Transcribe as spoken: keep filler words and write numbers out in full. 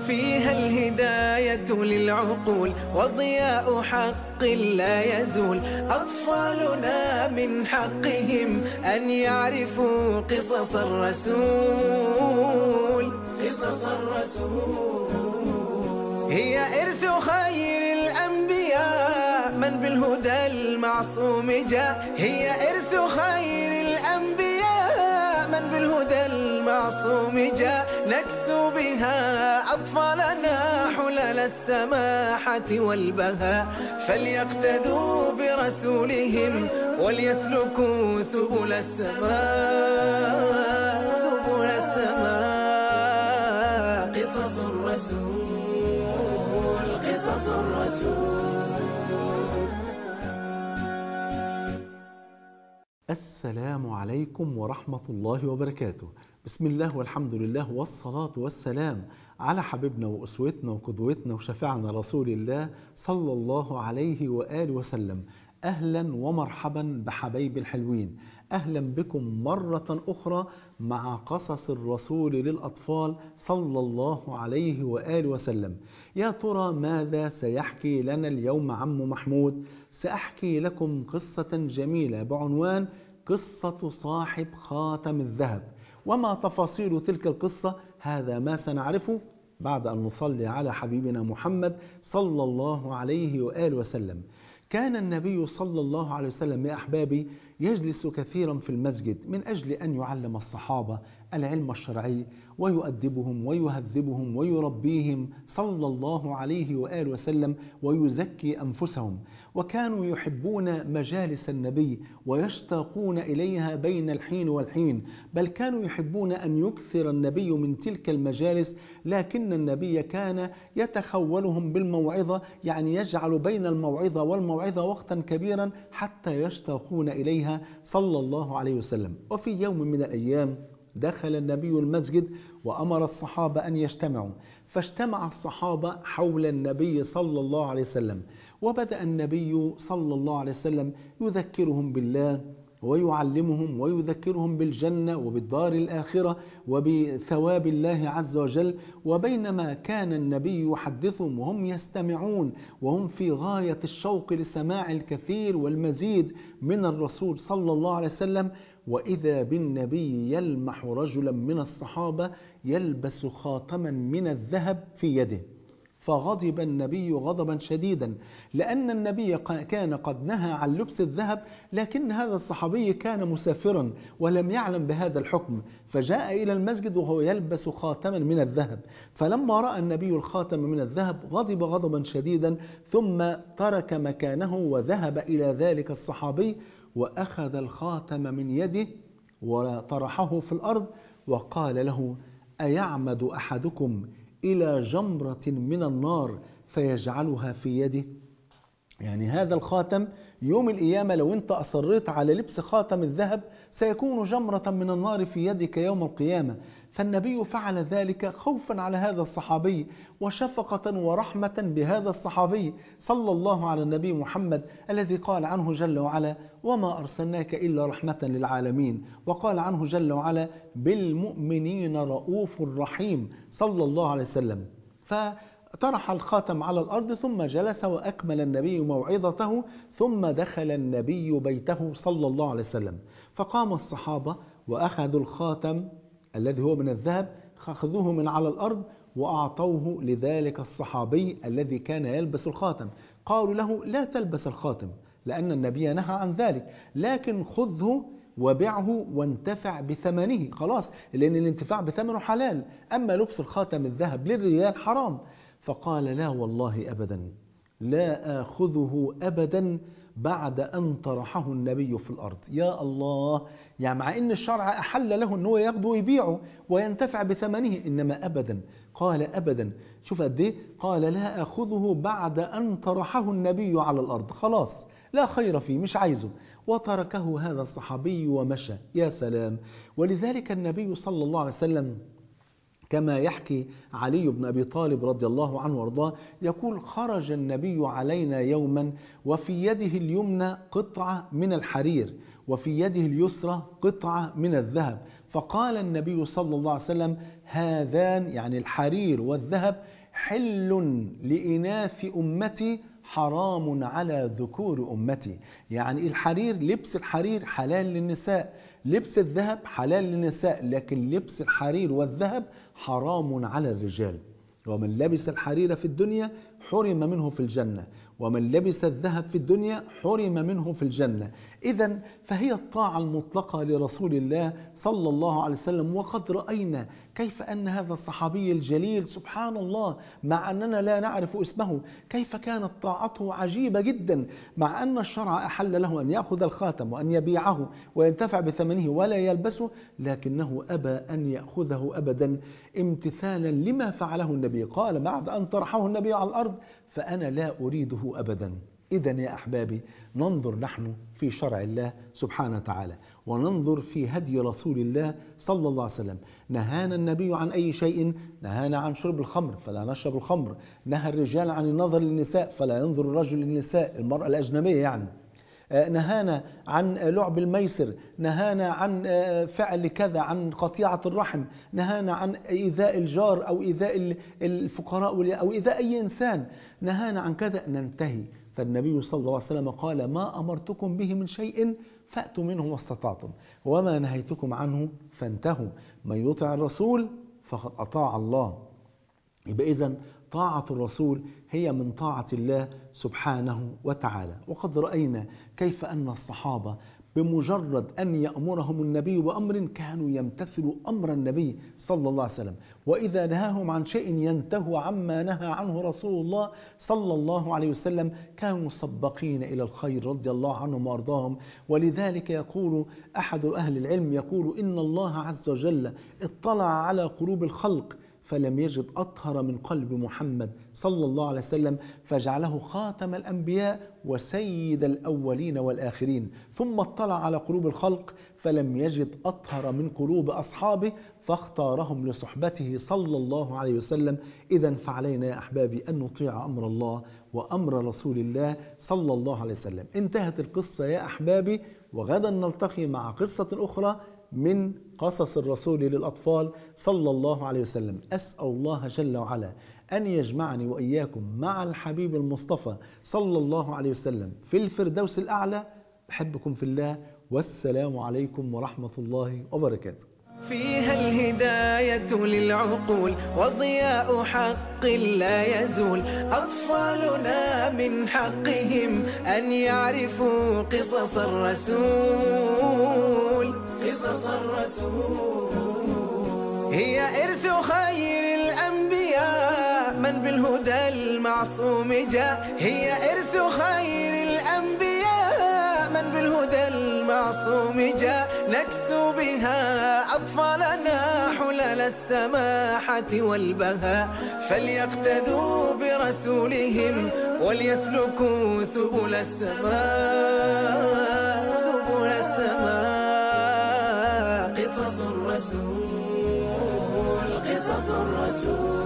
فيها الهداية للعقول وضياء حق لا يزول. أطفالنا من حقهم أن يعرفوا قصص الرسول. قصص الرسول هي إرث خير الأنبياء من بالهدى المعصوم جاء. هي إرث خير الأنبياء من بالهدى المعصوم جاء. نكسو بها أطفالنا حلل السماحة والبهاء. فليقتدوا برسولهم وليسلكوا سبل السماء. سبل السماء قصص الرسول. قصص الرسول. السلام عليكم ورحمة الله وبركاته. بسم الله والحمد لله والصلاة والسلام على حبيبنا وأسوتنا وقدوتنا وشفيعنا رسول الله صلى الله عليه وآله وسلم. أهلا ومرحبا بحبايب الحلوين، أهلا بكم مرة أخرى مع قصص الرسول للأطفال صلى الله عليه وآله وسلم. يا ترى ماذا سيحكي لنا اليوم عم محمود؟ سأحكي لكم قصة جميلة بعنوان قصة صاحب خاتم الذهب. وما تفاصيل تلك القصة هذا ما سنعرفه بعد أن نصلي على حبيبنا محمد صلى الله عليه وآله وسلم. كان النبي صلى الله عليه وسلم يا أحبابي يجلس كثيرا في المسجد من أجل أن يعلم الصحابة العلم الشرعي ويؤدبهم ويهذبهم ويربيهم صلى الله عليه وآله وسلم ويزكي أنفسهم. وكانوا يحبون مجالس النبي ويشتاقون إليها بين الحين والحين، بل كانوا يحبون أن يكثر النبي من تلك المجالس، لكن النبي كان يتخولهم بالموعظة، يعني يجعل بين الموعظة والموعظة وقتا كبيرا حتى يشتاقون إليها صلى الله عليه وسلم. وفي يوم من الأيام دخل النبي المسجد وأمر الصحابة أن يجتمعوا، فاجتمع الصحابة حول النبي صلى الله عليه وسلم. وبدأ النبي صلى الله عليه وسلم يذكرهم بالله ويعلمهم ويذكرهم بالجنة وبالدار الآخرة وبثواب الله عز وجل. وبينما كان النبي يحدثهم وهم يستمعون وهم في غاية الشوق لسماع الكثير والمزيد من الرسول صلى الله عليه وسلم، وإذا بالنبي يلمح رجلا من الصحابة يلبس خاتما من الذهب في يده. فغضب النبي غضبا شديدا، لأن النبي كان قد نهى عن لبس الذهب، لكن هذا الصحابي كان مسافرا ولم يعلم بهذا الحكم، فجاء إلى المسجد وهو يلبس خاتما من الذهب. فلما رأى النبي الخاتم من الذهب غضب غضبا شديدا، ثم ترك مكانه وذهب إلى ذلك الصحابي وأخذ الخاتم من يده وطرحه في الأرض وقال له: أيعمد أحدكم إلى جمرة من النار فيجعلها في يده؟ يعني هذا الخاتم يوم القيامة لو أنت أصريت على لبس خاتم الذهب سيكون جمرة من النار في يدك يوم القيامة. فالنبي فعل ذلك خوفا على هذا الصحابي وشفقة ورحمة بهذا الصحابي صلى الله على النبي محمد الذي قال عنه جل وعلا: وما أرسلناك إلا رحمة للعالمين. وقال عنه جل وعلا: بالمؤمنين رؤوف رحيم صلى الله عليه وسلم. فطرح الخاتم على الأرض ثم جلس وأكمل النبي موعظته، ثم دخل النبي بيته صلى الله عليه وسلم. فقام الصحابة وأخذوا الخاتم الذي هو من الذهب، أخذوه من على الأرض وأعطوه لذلك الصحابي الذي كان يلبس الخاتم. قالوا له: لا تلبس الخاتم لأن النبي نهى عن ذلك، لكن خذه وبيعه وانتفع بثمنه. خلاص، لأن الانتفاع بثمنه حلال، أما لبس الخاتم الذهب للرجال حرام. فقال: لا والله أبدا، لا آخذه أبدا بعد أن طرحه النبي في الأرض. يا الله، يعني مع أن الشرع أحل له أنه ياخده ويبيعه وينتفع بثمنه، إنما أبدا. قال: أبدا. شوف قد إيه؟ قال: لا آخذه بعد أن طرحه النبي على الأرض، خلاص لا خير فيه، مش عايزه. وتركه هذا الصحابي ومشى. يا سلام. ولذلك النبي صلى الله عليه وسلم كما يحكي علي بن أبي طالب رضي الله عنه وارضاه، يقول: خرج النبي علينا يوما وفي يده اليمنى قطعة من الحرير وفي يده اليسرى قطعة من الذهب، فقال النبي صلى الله عليه وسلم: هذان يعني الحرير والذهب حل لإناث أمتي حرام على ذكور أمتي. يعني الحرير، لبس الحرير حلال للنساء، لبس الذهب حلال للنساء، لكن لبس الحرير والذهب حرام على الرجال. ومن لبس الحرير في الدنيا حرم منه في الجنة، ومن لبس الذهب في الدنيا حرم منه في الجنة. إذن فهي الطاعة المطلقة لرسول الله صلى الله عليه وسلم. وقد رأينا كيف أن هذا الصحابي الجليل سبحان الله، مع أننا لا نعرف اسمه، كيف كانت طاعته عجيبة جدا، مع أن الشرع أحل له أن يأخذ الخاتم وأن يبيعه وينتفع بثمنه ولا يلبسه، لكنه أبى أن يأخذه أبدا امتثالا لما فعله النبي. قال بعد أن طرحه النبي على الأرض: فأنا لا أريده أبدا. إذن يا أحبابي، ننظر نحن في شرع الله سبحانه وتعالى، وننظر في هدي رسول الله صلى الله عليه وسلم. نهانا النبي عن أي شيء؟ نهانا عن شرب الخمر فلا نشرب الخمر، نهى الرجال عن النظر للنساء فلا ينظر الرجل للنساء، المرأة الأجنبية يعني. نهانا عن لعب الميسر، نهانا عن فعل كذا، عن قطيعة الرحم، نهانا عن إيذاء الجار أو إيذاء الفقراء أو إيذاء أي إنسان، نهانا عن كذا، ننتهي. فالنبي صلى الله عليه وسلم قال: ما أمرتكم به من شيء فأتوا منه ما استطعتم، وما نهيتكم عنه فانتهوا. من يطع الرسول فقد أطاع الله. يبقى إذن طاعة الرسول هي من طاعة الله سبحانه وتعالى. وقد رأينا كيف أن الصحابة بمجرد أن يأمرهم النبي بأمر كانوا يمتثلوا أمر النبي صلى الله عليه وسلم، وإذا نهاهم عن شيء ينتهوا عما نهى عنه رسول الله صلى الله عليه وسلم. كانوا سبقين إلى الخير رضي الله عنهم وأرضاهم. ولذلك يقول أحد أهل العلم، يقول: إن الله عز وجل اطلع على قلوب الخلق فلم يجد أطهر من قلب محمد صلى الله عليه وسلم، فجعله خاتم الأنبياء وسيد الأولين والآخرين. ثم اطلع على قلوب الخلق فلم يجد أطهر من قلوب أصحابه فاختارهم لصحبته صلى الله عليه وسلم. إذن فعلينا يا أحبابي أن نطيع أمر الله وأمر رسول الله صلى الله عليه وسلم. انتهت القصة يا أحبابي، وغدا نلتقي مع قصة أخرى من قصص الرسول للأطفال صلى الله عليه وسلم. أسأل الله جل وعلا أن يجمعني وإياكم مع الحبيب المصطفى صلى الله عليه وسلم في الفردوس الأعلى. بحبكم في الله، والسلام عليكم ورحمة الله وبركاته. فيها الهداية للعقول وضياء حق لا يزول. أطفالنا من حقهم أن يعرفوا قصص الرسول. قصص الرسول هي إرث خير الأنبياء من بالهدى المعصوم جاء. هي إرث خير الأنبياء من بالهدى المعصوم جاء. نكسو بها أطفالنا حلل السماحة والبهاء، فليقتدوا برسولهم وليسلكوا سبل السماء. سبل السماء قصص الرسول. قصص الرسول.